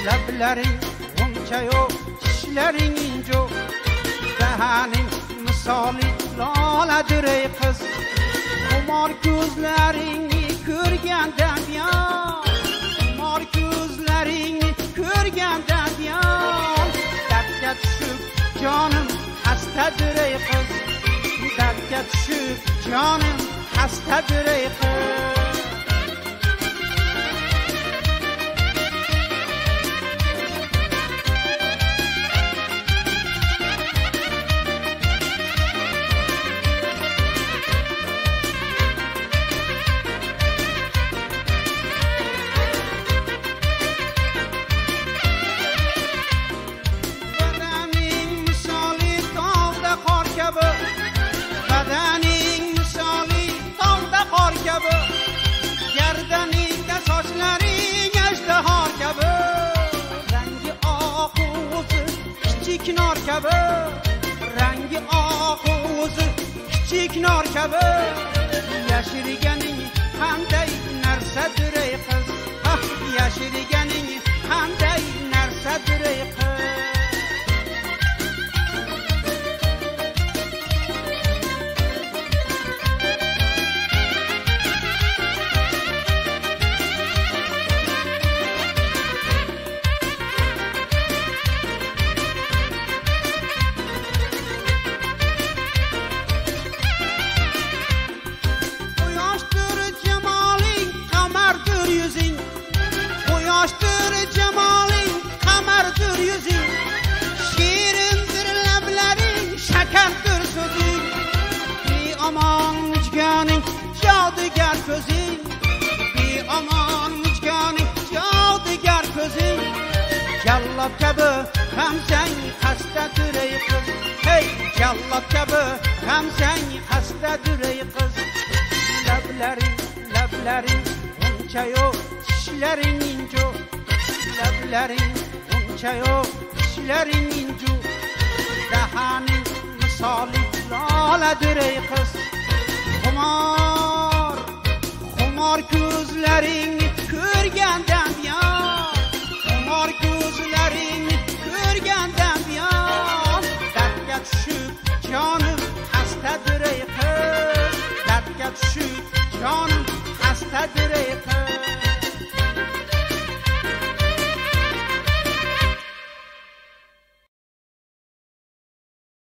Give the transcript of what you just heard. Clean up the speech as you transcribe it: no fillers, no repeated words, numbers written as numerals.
lablaring uncha yo'q, tishlaring injo, dahaning misoli loladir ey qiz. Xumor ko'zlaringni ko'rganda biyon, xumor ko'zlaringni ko'rganda biyon, dardga tushib jonim xastadir ey qiz, dardga tushib jonim xastadir ey qiz. Gardaningda sochlaring ajdahor kabi, rangi oq o'zi kichik nor kabi, rangi oq o'zi kichik nor kabi. Yashirganing qanday narsadir ey qiz, yashirganing qanday narsadir ey qiz. Yoshdir jamoling, qamardir yuzing, shirindir lablaring, shakardir so'zing, beomon mujganing, jodigar ko'zing, beomon mujganing, jodigar ko'zing. Jallob kabi hamsang xastadir ey qiz, hey, jallob kabi hamsang xastadir ey qiz. Lablaring uncha yo'q, tishlaring injo, lablaring uncha yo'q, tishlaring injo, dahaning misoli loladir ey qiz. Xumor ko'zlaringni ko'rgandan buyon, xumor ko'zlaringni ko'rgandan buyon, dardga tushib jonim xastadir ey qiz, dardga tushib jonim xastadir ey qiz.